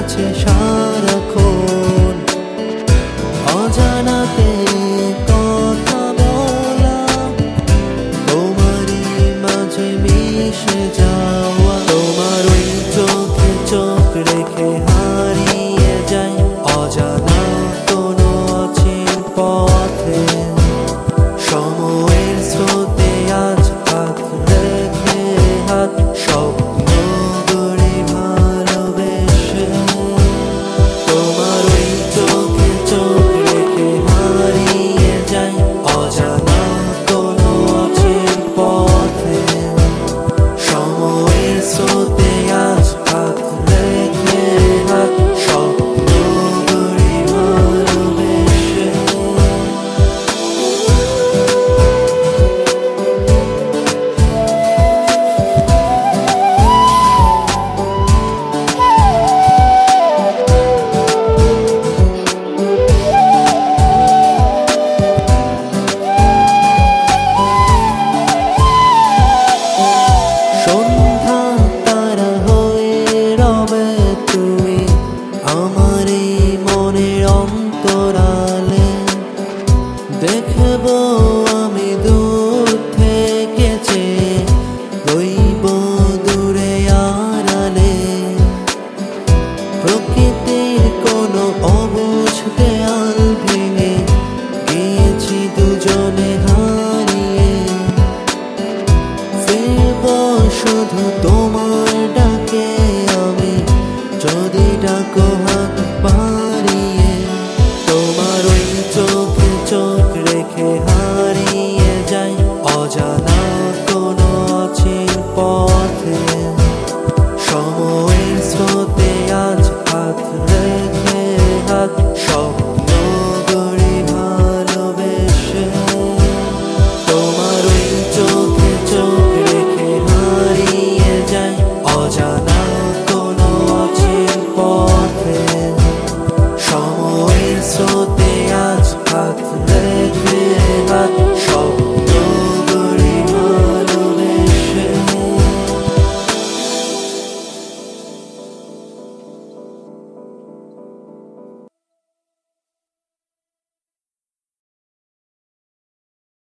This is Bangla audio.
আছে সারাক্ষণ। অজানাতে কথা বলা, তোমারই মাঝে মিশে যাওয়া, তোমার ওই চোখে চোখ রেখে হারিয়ে যায় অজানা কোনো অচিন পথে। সময়ের স্রোতে আজ হাত রেখে হাত স্বপ্ন গড়ি ভালোবেসে, তোমার ওই চোখে চোখ রেখে হারিয়ে যায় অজানা কোনো অচিন পথে। সময়ের স্রোতে আজ হাত রেখে হাত স্বপ্ন গড়ি ভালোবেসে। সন্ধ্যা তারা হয়ে রবে তুমি আমার এই মনের অন্তরালে। দেখব আমি দূর থেকে চেয়ে, রইব দূরে আড়ালে। প্রকৃতির কোনো অবুঝ দেয়াল ভেঙে গিয়েছি দুজনে হারিয়ে। ফিরব শুধু তোমার ডাকে আমি, যদি ডাকো